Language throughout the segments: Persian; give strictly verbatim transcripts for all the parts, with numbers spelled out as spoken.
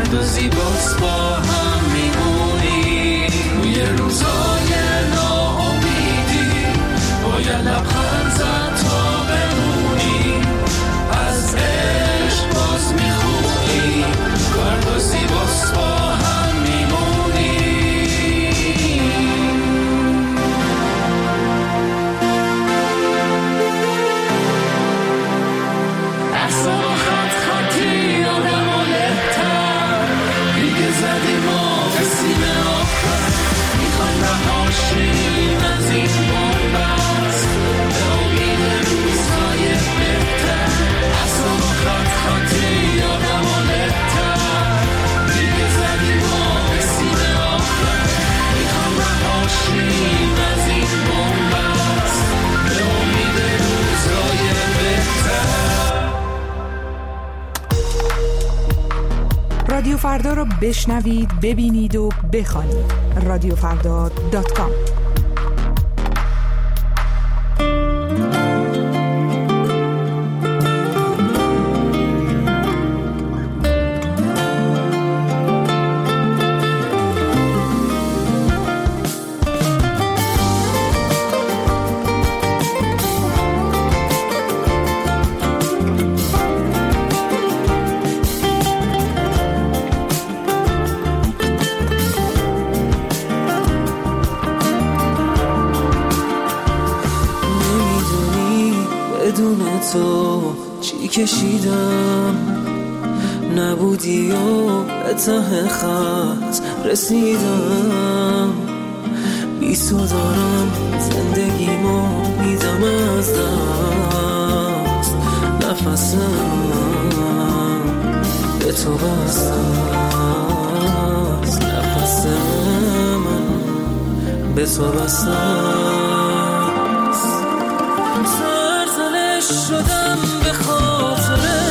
گرد و زیباست با هم میمونی. توی روزای ناامیدی باید لبخند زد تا بمونی. از عشق باز میخونی گرد و زیباست با هم میمونی. احسان و خط خطی آدم و لحتر دیگه زدیم و به سینه آخر. میخواد رهاشیم از این بنبست به امید روزهای بهتر. احسان و خط خطی آدم و لحتر دیگه زدیم و به سینه آخر. میخواد رهاشیم از این بنبست به امید روزهای بهتر. رادیو فردا رو بشنوید، ببینید و بخوانید. رادیو فردا دات کام. بدون تو چی کشیدم، نبودی و به ته خط رسیدم. بی تو دارم زندگیمو میدم از دست، نفسم به تو بستم، نفسم به تو بستم. شدم به خاطره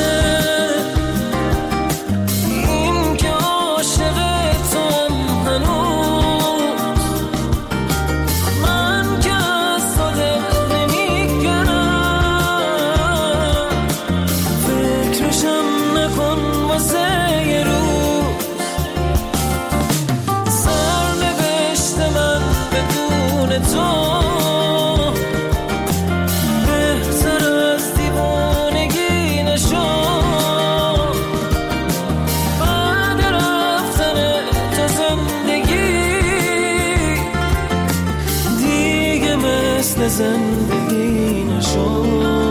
این که عاشق توام هنوز. من که از تو دل نمیگرم، فکرشم نکن واسه یه روز. سرنوشت من بدون تو زندگی نشد.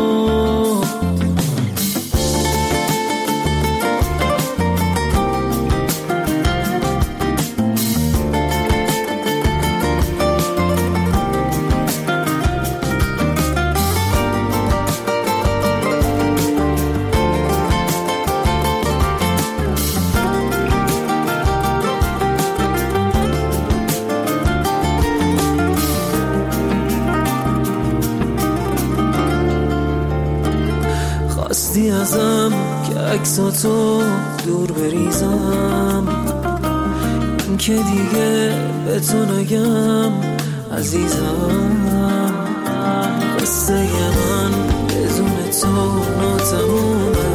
خواستی ازم که عکساتو دور بریزم، این که دیگه به تو نگم عزیزم. قصه من بدون تو ناتمومه،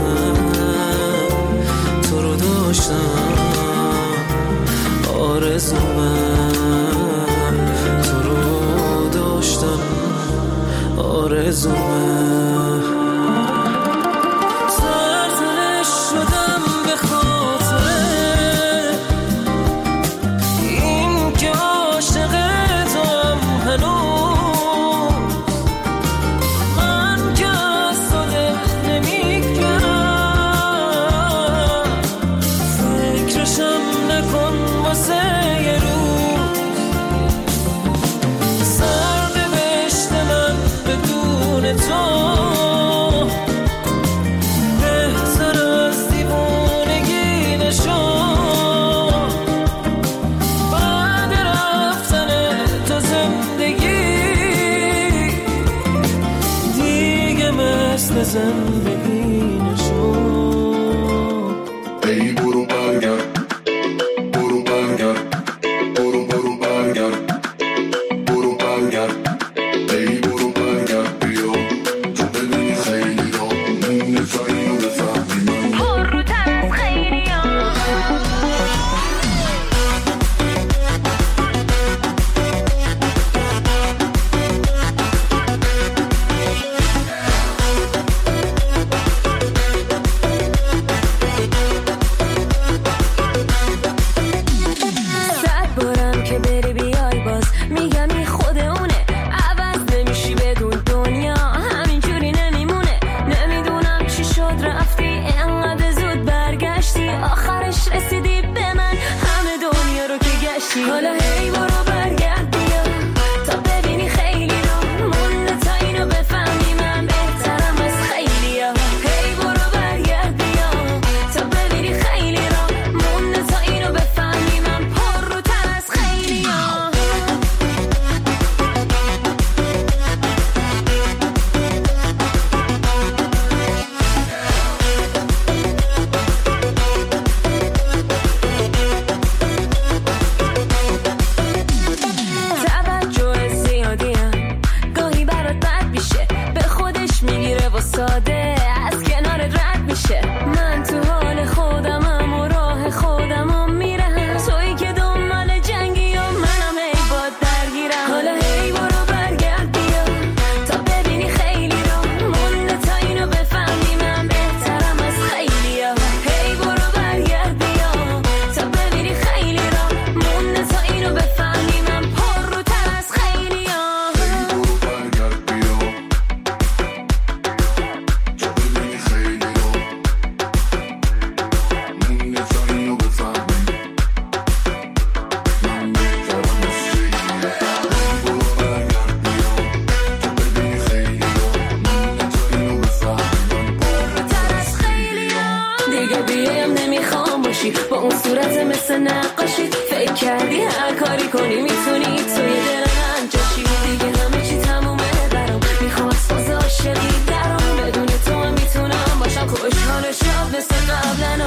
تو رو داشتم آرزومه، تو رو داشتم آرزومه. زندگی نشد. ای برو برگرد، برو برگرد، صورت مثل نقاشی، فکر کردی هر کاری کنی میتونی توی دل من جاشی. دیگه همه چی تمومه برام، میخواست باز عاشقی درام، بدون تو هم میتونم باشم خوشحال شاد مثل قبلنا.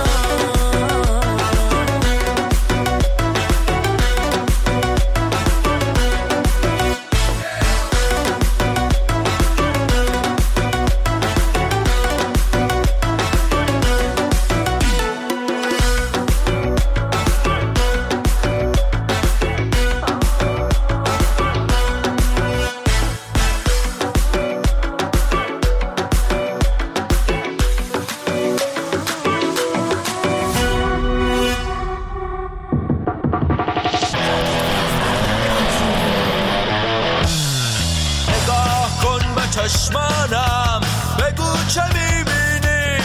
چشمانم بگو چه میبینی،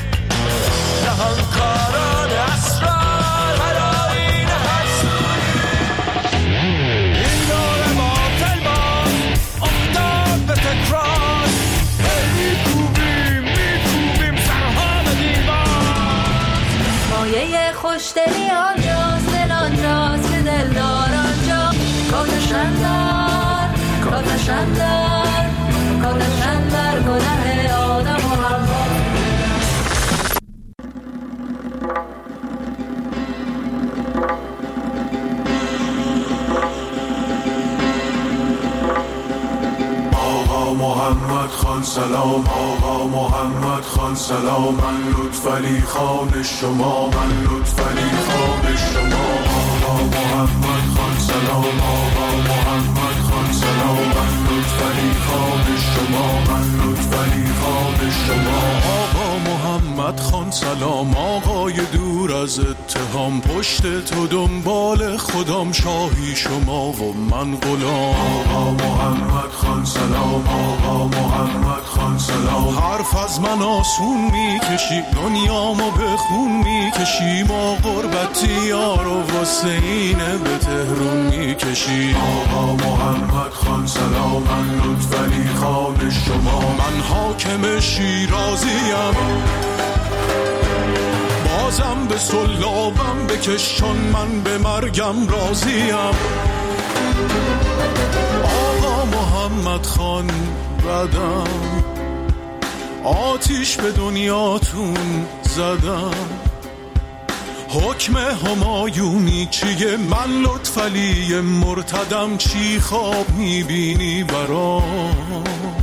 نهانکاران اسرار هرائین حسونی. این دور باطل ما افتاد به تکرار، میکوبیم میکوبیم سرها به دیوار. مایه خوشدلی آنجاست، دل آنجاست که دلدار آنجا. کاتشن در کاتشن در کاتشن در گناه آدم و حوا. آقا محمد خان سلام، آقا محمد خان سلام، من لطفعلی خان شما، من لطفعلی خان شما. آقا محمد خان سلام، آقا محمد خان سلام، من لطفعلی خان شما، من لطفعلی خان شما. آقا محمد خان سلام، آقای دور از اتهام، پشت تو دنبال خودم، شاهی شما و من غلام. آقا محمد خان سلام، آقا محمد خان سلام. حرف از من آسون میکشی، دنیامو به خون میکشی، ما غربتی یارو واسه اینه به تهرون میکشی. آقا محمد خان سلام، من لطفعلی خان شما، من حاکم شیرازیم، بازم به سلابم بکش چون من به مرگم راضیم. آقا محمد خان بدم، آتیش به دنیاتون زدم، حکم همایونی چیه؟ من لطفعلی مرتدم، چی خواب میبینی برام؟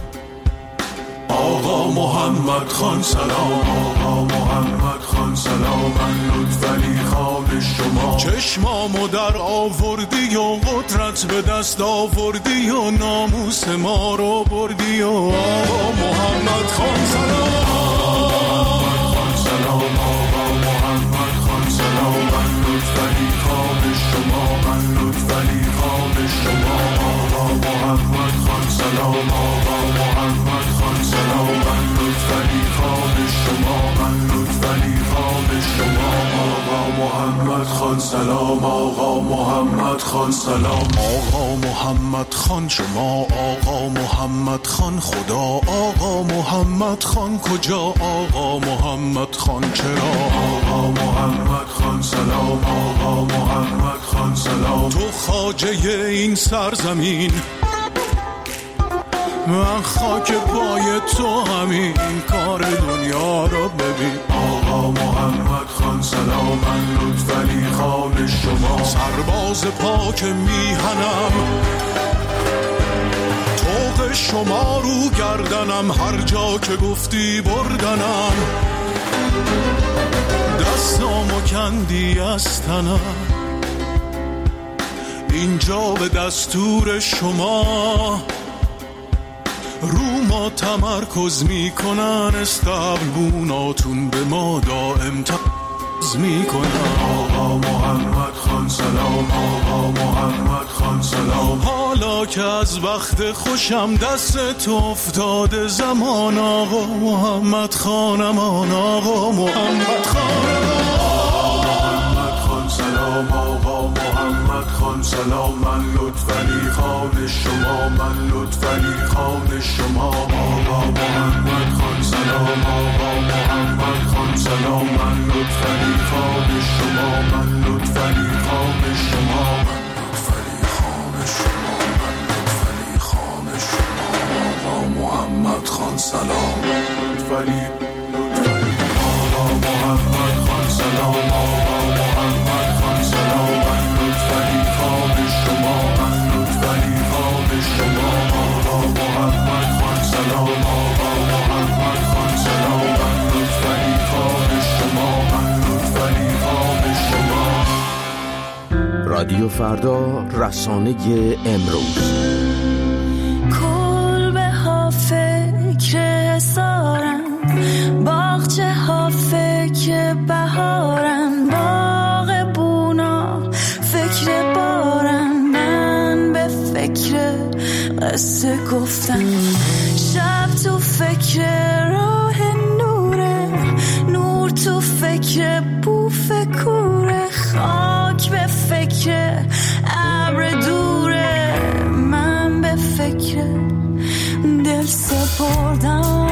آقا محمد خان سلام، آقا محمد خان سلام، من لطفعلی خان شما. چشمامو در آوردی و قدرت به دست آوردی و ناموس ما رو بردی و آقا محمد خان سلام، آقا محمد خان سلام، آقا محمد خان سلام، من لطفعلی خان شما، من لطفعلی خان شما. آقا محمد خان سلام، آقا محمد خان سلام، من لطفعلی خان شما، من لطفعلی خان شما. آقا محمد خان سلام، آقا محمد خان سلام. آقا محمد خان شما، آقا محمد خان خدا، آقا محمد خان کجا، آقا محمد خان چرا؟ آقا محمد خان سلام، آقا محمد خان سلام. تو خواجه این سرزمین، من خاک پای تو، همین کار دنیا رو ببین. آقا محمد خان سلام، من لطفعلی خان شما، سرباز پاک میهنم، طوق شما رو گردنم، هر جا که گفتی بردنم، دستامو کندی از تنم، اینجا به دستور شما رو ما تمرکز میکنن، استقبوناتون به ما دائم تقض میکنن. آقا محمد خان سلام، آقا محمد خان سلام. حالا که از وقت خوشم دست تو افتاده زمان، آقا محمد خانمان، آقا محمد خانمان. آقا محمد خان سلام، سلام آقا محمد خان سلام، من لطفعلی خان شما، من لطفعلی خان شما. آقا محمد خان سلام آقا محمد خان سلام، من لطفعلی خان شما، من لطفعلی خان شما، من لطفعلی خان شما، من لطفعلی خان شما. آقا محمد خان سلام لطفعلی لطفعلی آقا محمد خان سلام، آقا محمد خان سلام، من لطفعلی خان شما، من لطفعلی خان شما. آقا محمد خان سلام، آقا محمد خان سلام، من لطفعلی خان شما، من لطفعلی خان شما. رادیو فردا، رسانه امروز. کلبه ها فکر حسارن، باغچه ها فکر بهارن، باغ بونا فکر بارن، من به فکر قصه گفتن، شب تو فکر راه نوره، نور تو فکر بوف کوره، خاک به فکر ابر دوره، من به فکر دل سپردم.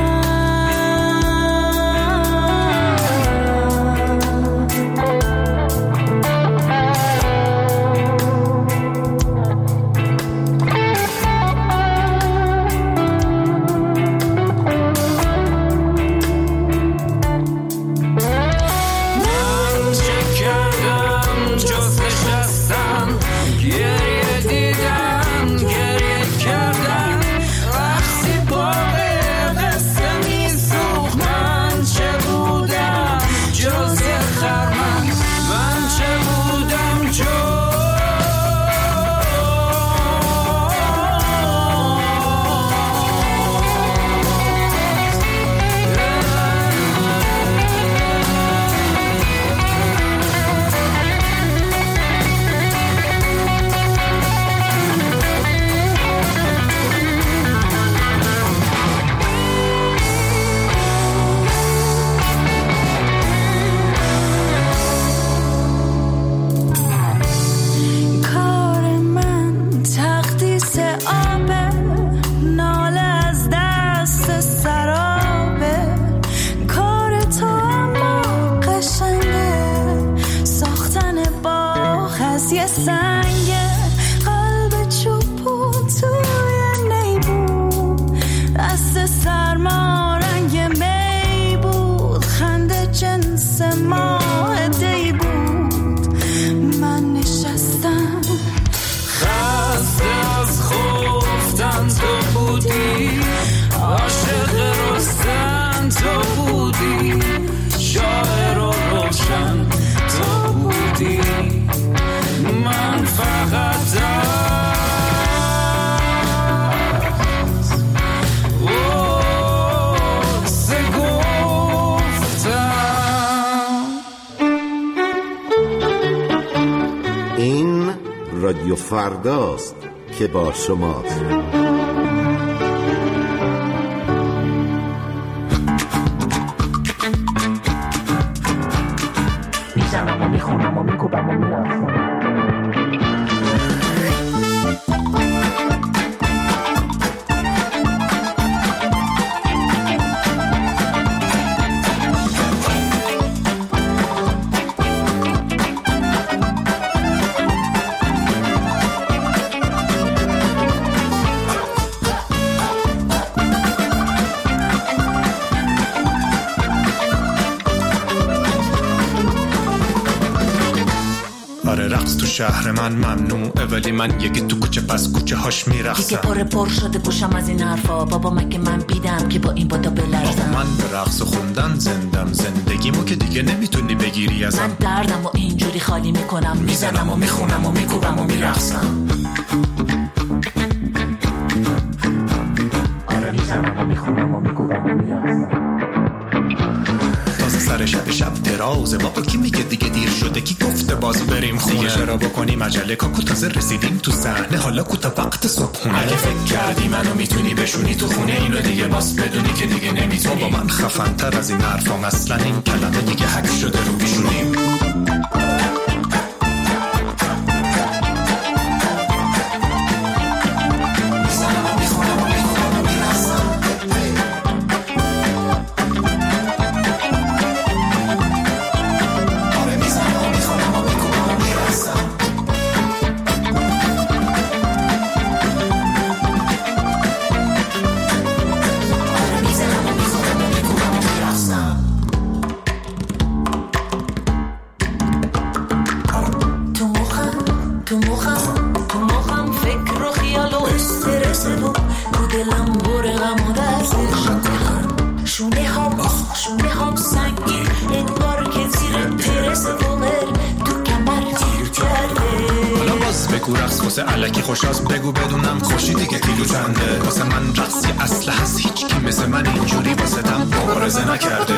رادیو فرداست که با شماست. میزنم و میخونم و میکوبم و میرفتم. شهر من ممنوعه ولی من یکی تو کوچه پس کوچه هاش میرقصم. دیگه پر پر شده گوشم از این حرفا. بابا مگه من بیدم که با این بادا بلرزم. من به رقص و خوندن زندم، زندگیمو که دیگه نمیتونی بگیری ازم. من دردم و اینجوری خالی میکنم، میزنم و میخونم و میکوبم و میرقصم. آره میزنم و میخونم و میکوبم و میرقصم. سر شب شب درازه بابا کی میگه دیگه دیر شده، کی گفته باز بریم خونه، دیگه چرا بکنیم عجله کاکو تازه رسیدیم تو صحنه، حالا کوتا وقت صبحونه. اگه فکر کردی منو میتونی بشونی تو خونه اینو دیگه باز بدونی که دیگه نمیتونی. بابا من خفن تر از این حرفام، اصلا این کلمه دیگه حک شده رو پیشونیم. بگو رقص واسه علکی خوشاست بگو بدونم خوشی دیگه کیلو چنده واسه من رقصی اصل هست هیچ کی مثل من اینجوری واسه تم مبارزه نکرده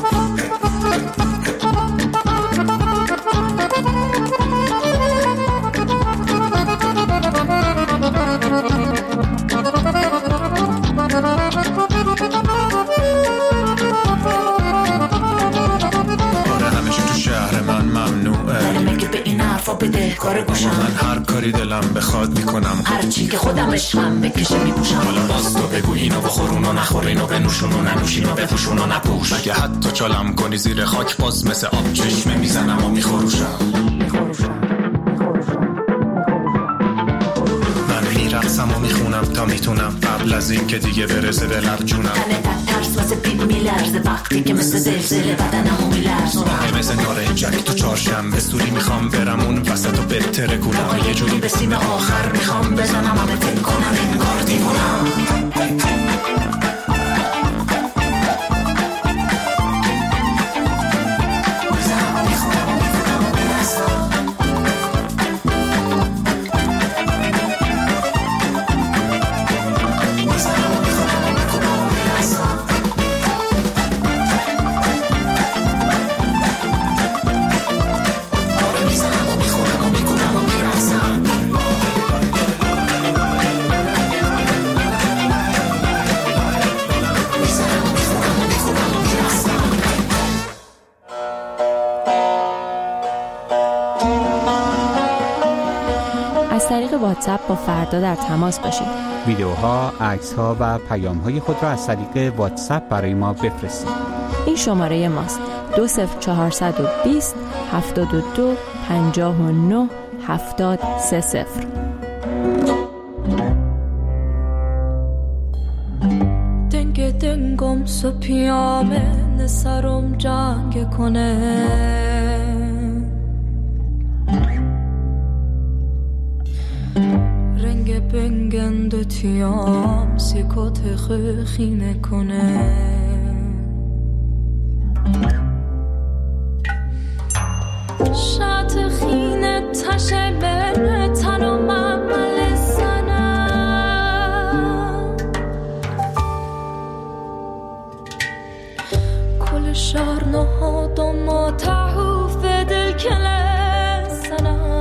بده کار گوشم من هر کاری دلم بخواد میکنم هر چی که خودم عشقم بکشه میپوشم حالا باز تو بگو اینو بخور اونو نخور اینو بنوشون و ننوشین و بپوشون و نپوش مگه حتی چالم کنی زیر خاک باز مثل آب چشمه میزنم و میخوروشم من میرقصم و میخونم تا میتونم قبل از این که دیگه برسه دلم جونم تنه در ترس واسه پیل میلرزه وقتی که مثل زلزله بدنمو میلرزونم مثل نارنجک تو چهارشنبه سوری میخوام برم اون وسط و بهتره کنم یه جوری به سیم آخر میخوام بزنم همه فکر کنم انگار دیوونم واتساپ با فردا در تماس باشید. ویدیوها، عکس‌ها و پیام‌های خود را از طریق واتساپ برای ما بفرستید. این شماره ماست: دو صفر چهارصد و بیست هفتاد و دو پنجاه و نه هفتاد سه صفر. دنگ دنگم سپیامه نسرم جنگ کنه بنگند و تیام سیکات خیخینه کنه شات خینه تشه بره تنم عمل سنم کل شهر نهادم ما تحوف دل کله سنم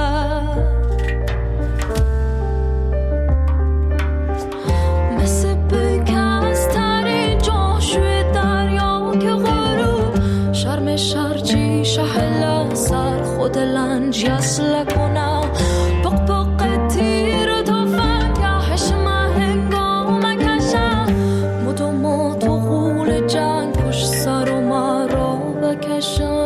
شرچی شهلا سر خود لنج یسل کنم بق بق تیر تو فنگهش هنگام کشم مدو ما تو غول جنگ پشت سر و مرا بکشم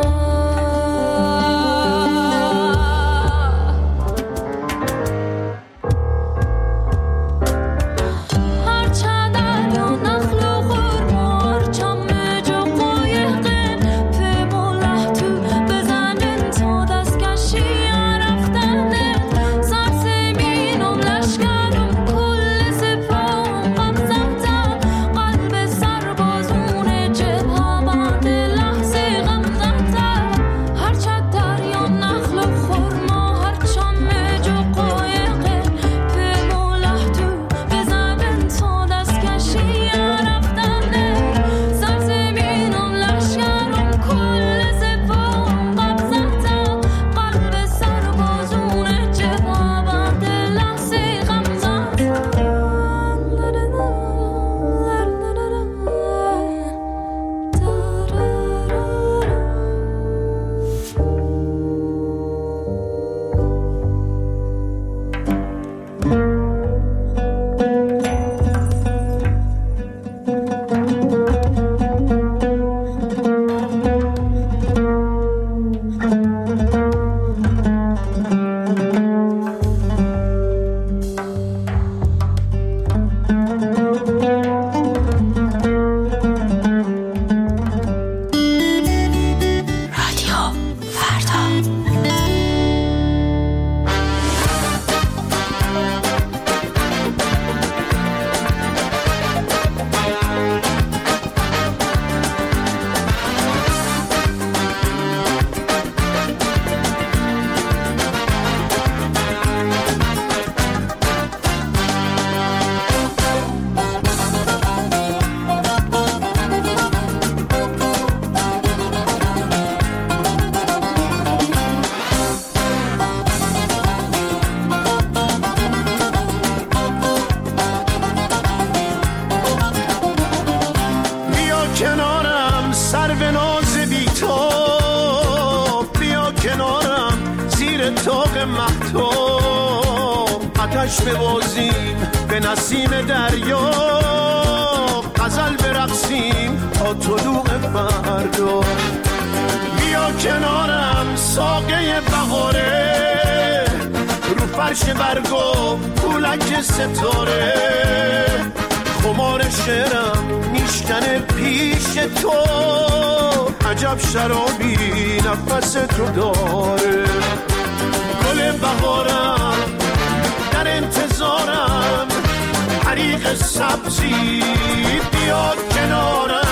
تاق مهتاب آتش ببازیم به نسیم دریا غزل برقصیم تا طلوع فردا بیا کنارم ساقه بهاره رو فرش برگو پولک ستاره خمار شعرم میشکنه پیش تو عجب شرابی نفس تو داره گل بهارم در انتظارم حریق سبزی بیا کنارم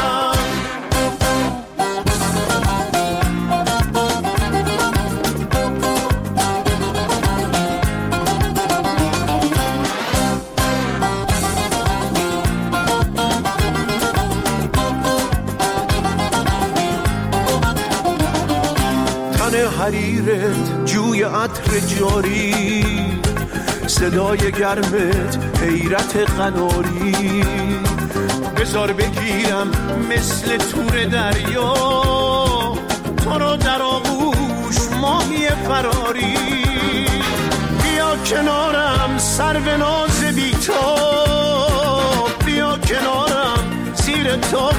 حریرت جوی عطر جاری صدای گرمت حیرت قناری بذار بگیرم مثل تور دریا تو رو در آغوش ماهی فراری بیا کنارم سرو ناز بی‌تاب بیا کنارم زیر تاق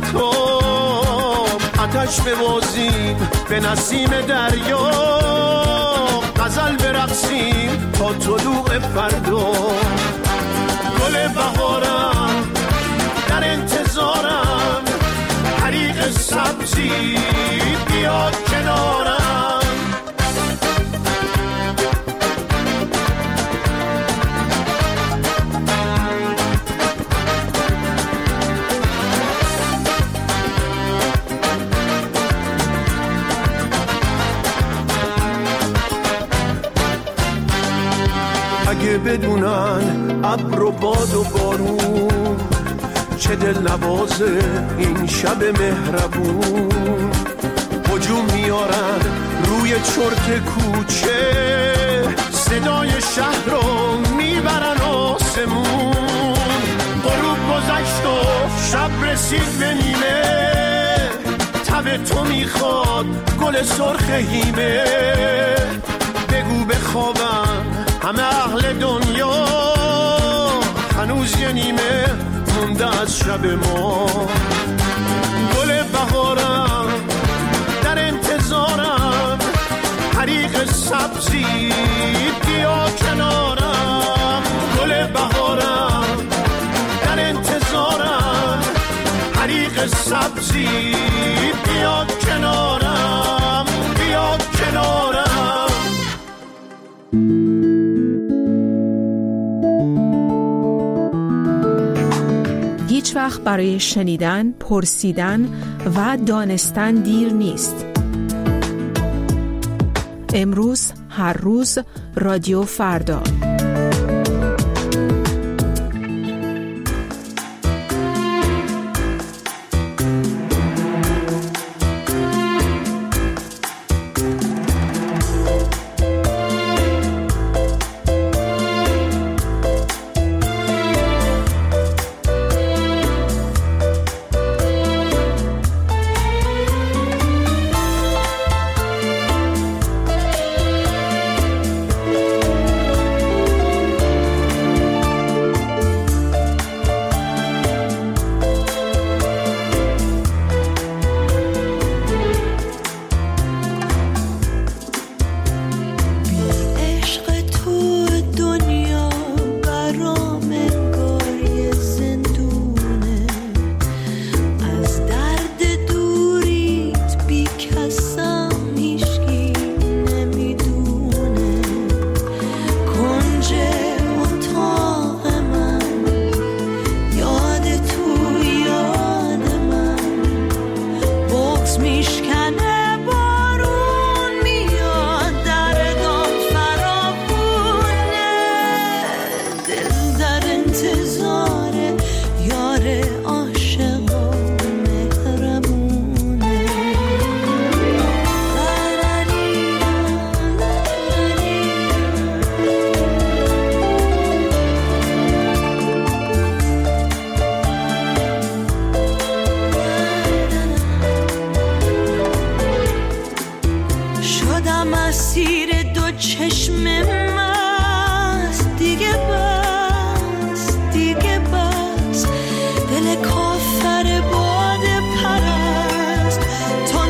مهتاب آتش ببازیم به نسیم دریا غزل برقصیم تا طلوع فردا گل بهارم در انتظارم حریق سبزی بیا کنارم اگه بدونن ابر و باد و بارون چه دل نوازه این شب مهربون هجوم میارن روی چرت کوچه صدای شهر رو میبرن آسمون غروب گذشت و شب رسید به نیمه تب تو میخواد گل سرخ هیمه بگو بخوابم همه اهل دنیا هنوز یه نیمه مونده از شب ما گل بهارم در انتظارم حریق سبزی بیا کنارم گل بهارم در انتظارم حریق سبزی بیا کنارم بیا کنارم هیچ وقت برای شنیدن، پرسیدن و دانستن دیر نیست. امروز، هر روز، رادیو فردا. چشم مست دیگه بس دیگه بس دل کافر باد پرست تو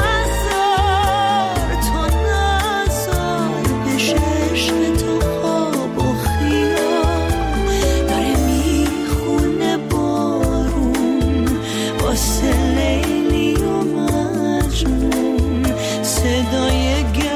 نزار تو نزار بشه عشق تو خواب و خیال داره میخونه بارون واسه لیلی و مجنون صدای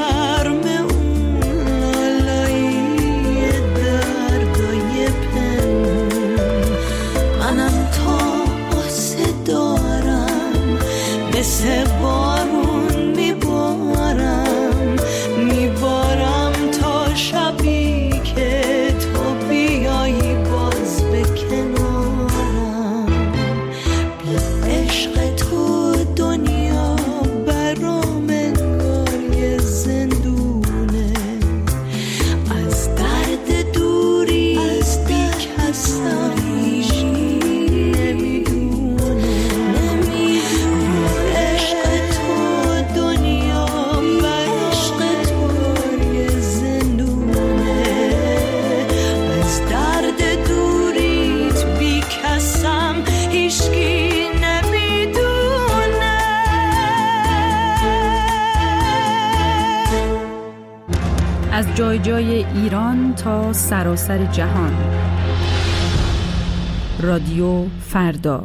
مثل بارون میبارم میبارم تا شبی که تو بیایی باز به کنارم بی عشق تو دنیا برام انگار یه زندونه از درد دوری از بی کسم از جای جای ایران تا سراسر جهان. رادیو فردا.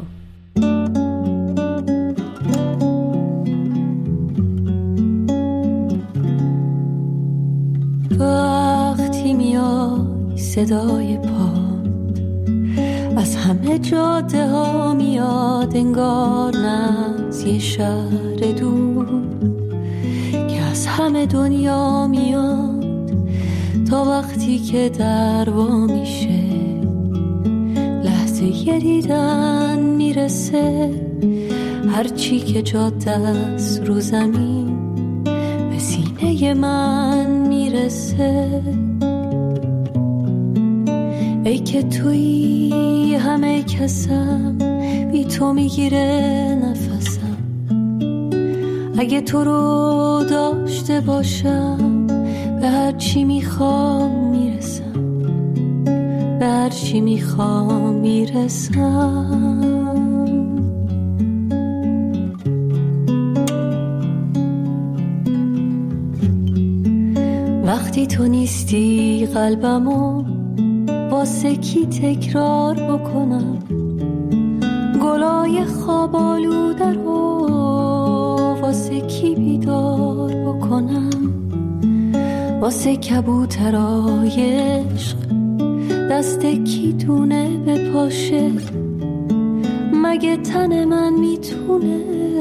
وقتی میای صدای پاد از همه جاده ها میاد انگار نز یه شهر دور که از همه دنیا میاد تا وقتی که در وا میشه لحظه یه دیدن میرسه هرچی که جاده است رو زمین به سینه من میرسه ای که توی همه کسم بی تو میگیره نفسم اگه تو رو داشته باشم به هر چی میخوام میرسم به هر چی میخوام میرسم وقتی تو نیستی قلبمو واسه کی تکرار بکنم گلای خواب آلوده رو واسه کی بیدار بکنم واسه کبوترای عشق دست کی دونه به پاشه مگه تن من میتونه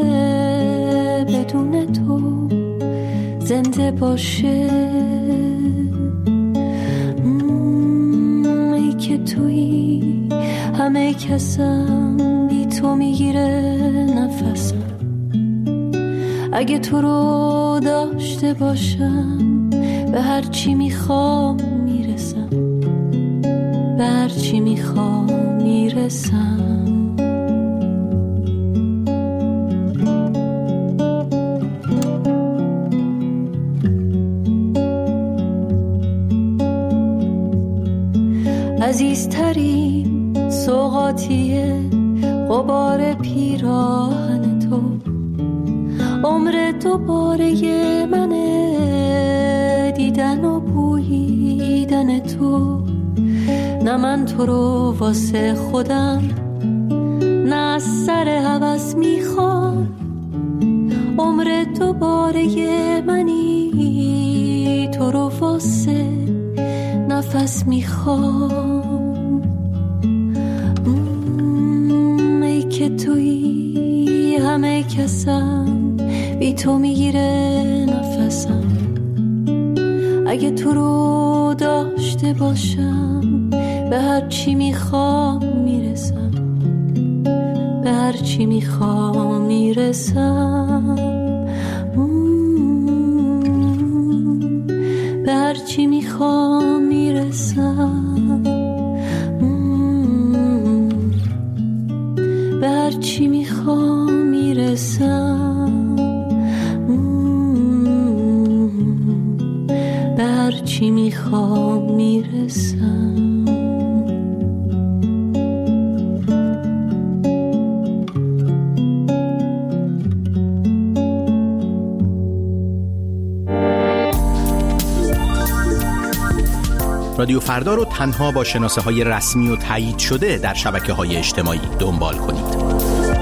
بدون تو زنده باشه ای که توی همه کسم بی تو میگیره نفسم اگه تو رو داشته باشم به هر چی میخوام میرسم به هر چی میخوام میرسم عزیزترین سوغاتیه غبار پیراهن تو عمر دوباره منه دیدن و بوییدن تو نه من تو رو واسه خودم نه از سر هوس میخوام عمر دوباره منی تو رو واسه نفس میخوام ای که توی همه کسم بی تو میگیره نفسم اگه تو رو داشته باشم به هر چی میخوام میرسم به هر چی میخوام میرسم به هر چی میخوام میرسم به هر چی میخوام میرسم به هر هرچی میخوام میرسم. رادیو فردا رو تنها با شناسه های رسمی و تایید شده در شبکه های اجتماعی دنبال کنید.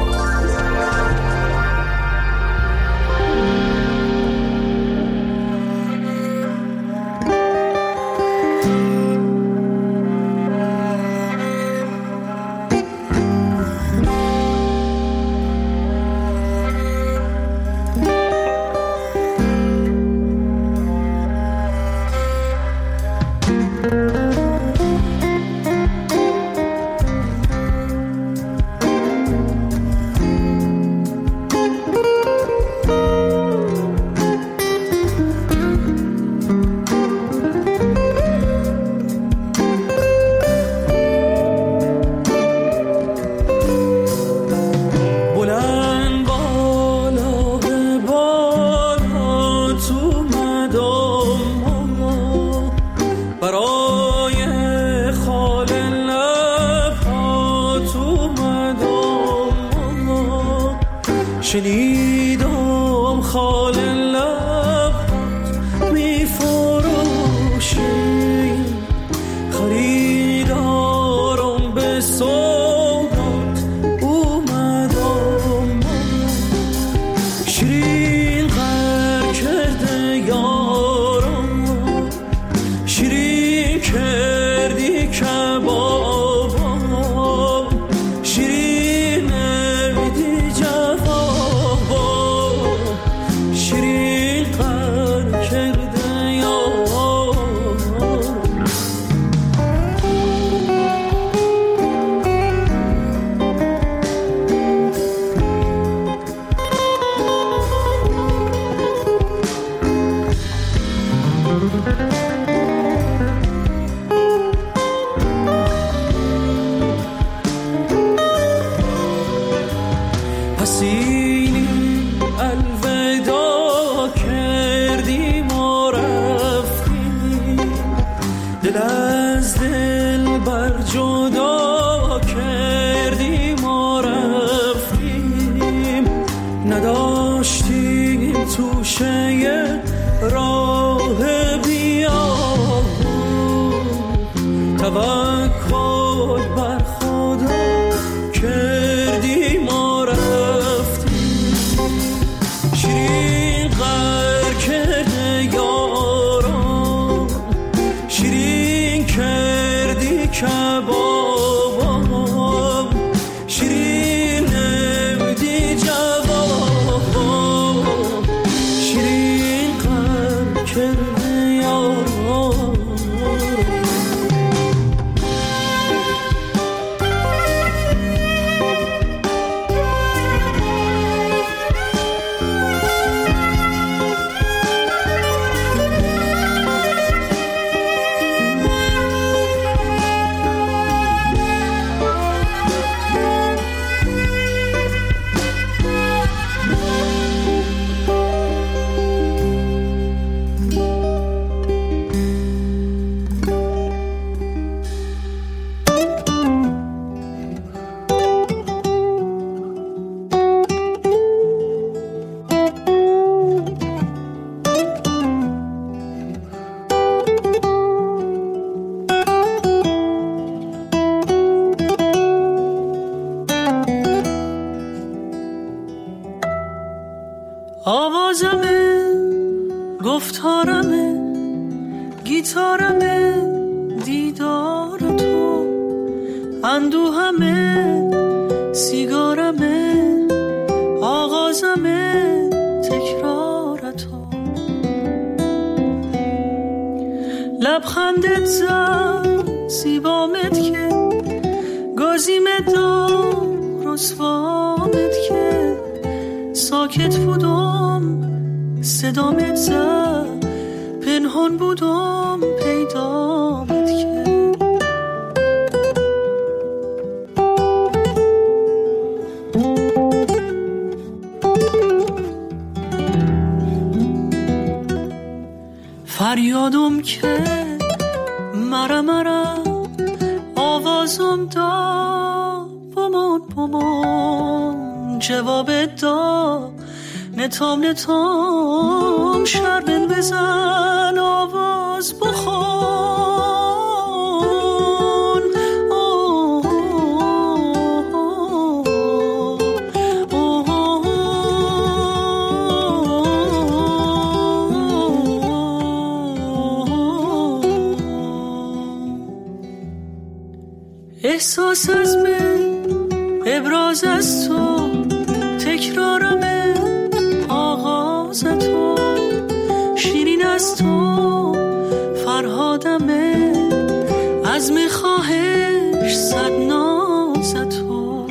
شنیدم خال لب می فروشی، خریدارم به سودات اومدم، شیرین غر کرده یارم، شیرین کردی کبابم، شیرین نمیدی جوابم، شیرین غر کرده یارم. حسینی الوداع کردی ما رفتیم، دل از دل بر جدا کردی ما رفتیم، نداشتیم توشه راه بیابون، توکل بر خدا کردی ما رفتیم، شیرین غر کرده یارم، شیرین کردی کبابم، شیرین نمیدی جوابم، شیرین غر کرده یارم. آوازمه، گفتارمه، گیتارمه، دیدار تو، اندوهمه، سیگارمه، آغازمه، تکرار تو، لبخندت زد زیبامت که گازیمت دار رسوامت که ساکت بودم صدامت زد پنهان بودم پیدامت که فریادم فریادم که مرا مرا آوازم دا بمان بمان جواب دا نتام نتام شربن بزن آواز بخون آه آه آه احساس از من ابراز از تو تکرارمه آغاز تو شیرین از تو فرهادمه از میخواهش صد ناز تو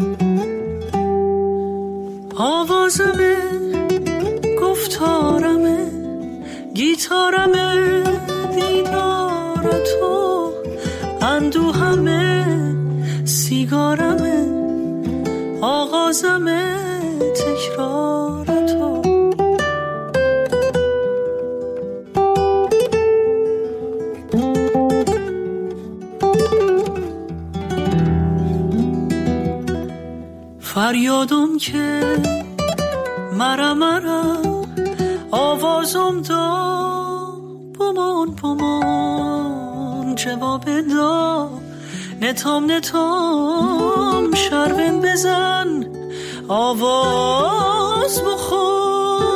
آوازمه گفتارمه گیتارمه دیدار تو اندوهمه سیگارمه آغازمه تکرار تو فریادم که مرا مرا آوازم دا بمان بمان جواب دا نتام نتام شربن بزن آواز بخون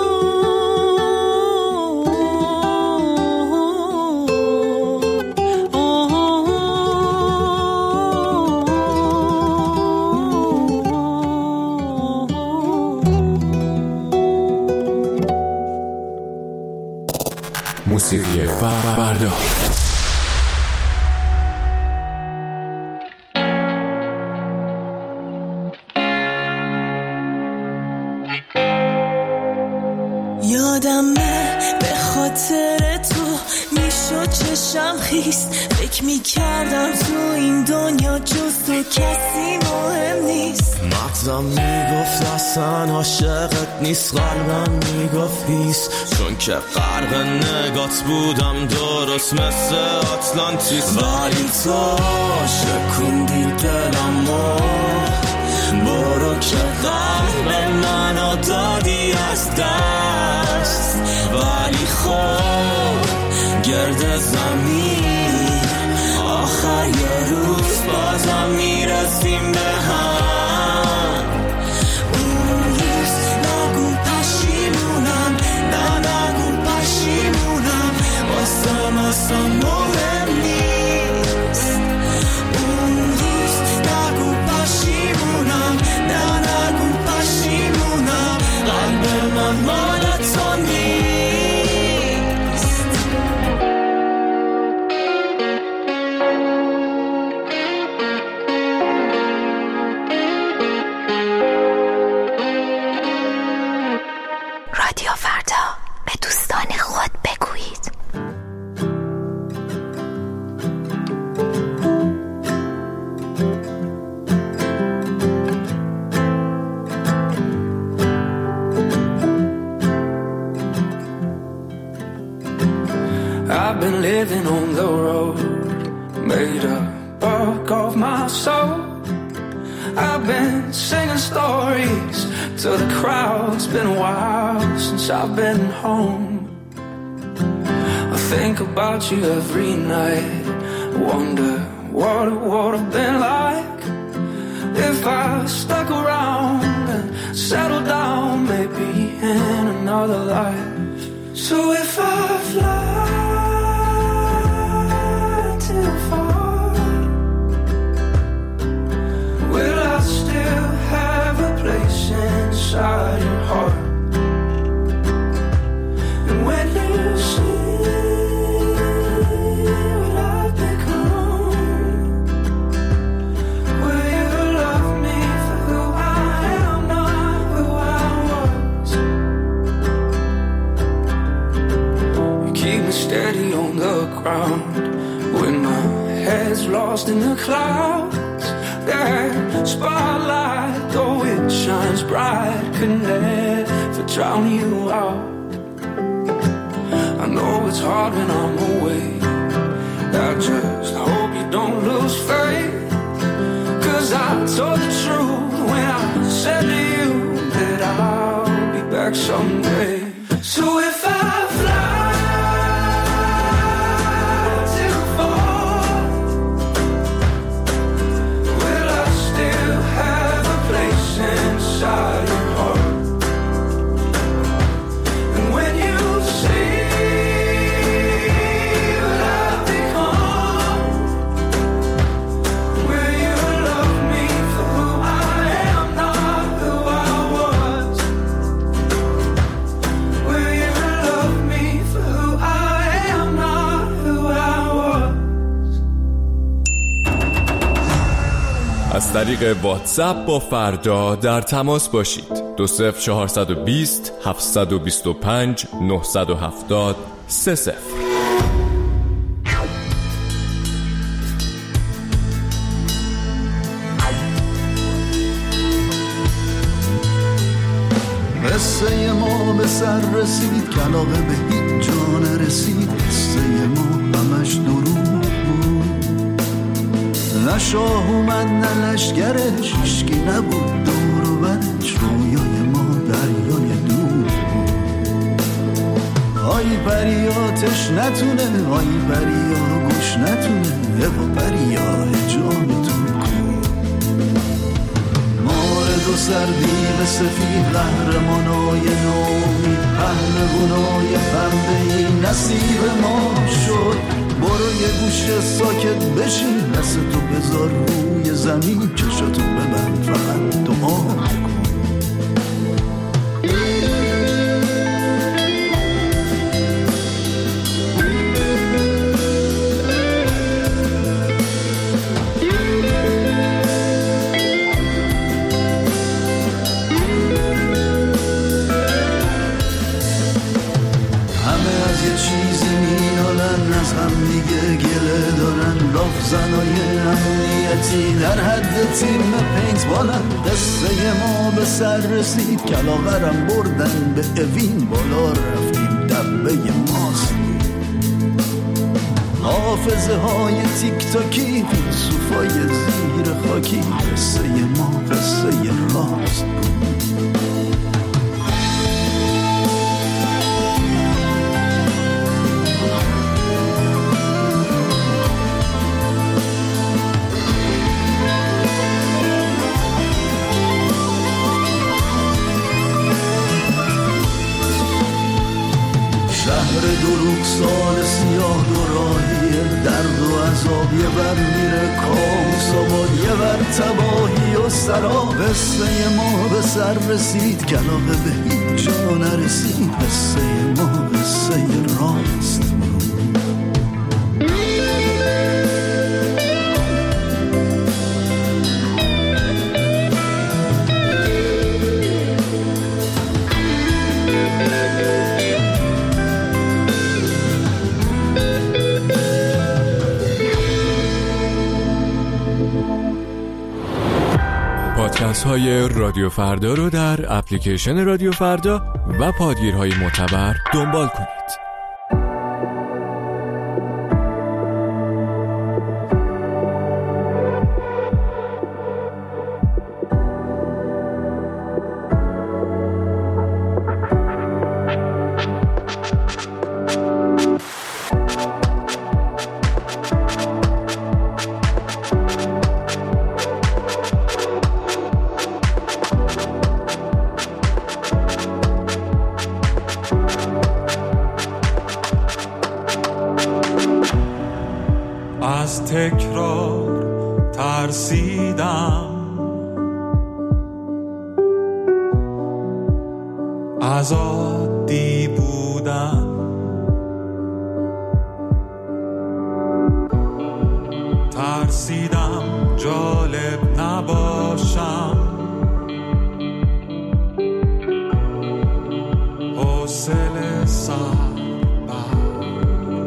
موسیقی فردا یادمه به خاطر تو میشد چشم خیس فکر میکردم تو این دنیا جز تو کسی مهم نیست مغزم میگفت اصلا عاشقت نیست قلبم میگفت هیس چون که غرق نگات بودم درست مثل آتلانتیس ولی تو شکوندی دلمو برو که قلب منو دادی از دست ولی خب گرد زمین آخر یه روز بازم میرسیم به هم اون روز نگو پشیمونم نه نگو پشیمونم واسم اصلا مهم نیست اون روز نگو پشیمونم نه نگو پشیمونم قلب من مال تو نیست رادیو فردا به دوستان خود بگویید I've been living on the road, made a buck of my soul. I've been singing stories to the crowd. It's been a while since I've been home. I think about you every night, wonder what it would have been like if I stuck around and settled down, maybe in another life. So if I fly too far, will I still have a place inside your heart? And when you sleep, will I become? Will you love me for who I am, not who I was? You keep me steady on the ground when my head's lost in the clouds. That spotlight, though it shines bright, could never drown you out. I know it's hard when I'm away. I just hope you don't lose faith, 'cause I told the truth when I said to you that I'll be back someday. So if I fly too far, will I still have a place inside your heart? And when you see what I've become, will you love me for who I am, not who I was? Will you love me for who I am, not who I was? از طریق واتساپ با فردا در تماس باشید. دو صفر چهارصد و بیست هفتصد و بیست و پنج نهصد و هفتاد سه صفر. قصه ما به سر رسید، کلاغه به هیچ جا نرسید. قصه ما همش دروغ بود، نه شاه اومد نه لشگرش، هیچکی نبود دور و برش. رویای ما دریای دور بود. آی پریاتش نتونه، آی پریا گوش نتونه، و پریا جانتون کن. مارد و سردی به سفید، قهرمانای نومی، پهلوانای پنبه‌ای نصیب ما شد. برو یه گوشه ساکت بشین، دست تو بذار روی زمین، چشاتو ببند فقط دعا کن. از هم دیگه گله دارن، رافزنای امنیتی در حد تیم پینت بالن. قصه ما به سر رسید، کلاغرم بردن به اوین، بالا رفتیم دبه ماست. حافظه های تیک تاکی، فیلسوفای زیر خاکی، قصه ما قصه راست بود. شهر دروغ، سال سیاه و راهی، درد و عذاب، یه بر میره کاموس آباد، یه بر تباهی و سراب. قصه ما به سر رسید، کلاغه به هیچ جا نرسید. قصه ما قصه راست بود. پادکست های رادیو فردا رو در اپلیکیشن رادیو فردا و پادگیرهای معتبر دنبال کنید. از تکرار ترسیدم، از عادی بودن، ترسیدم جالب نباشم، حوصله سر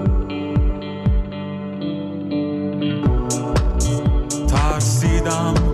ترسیدم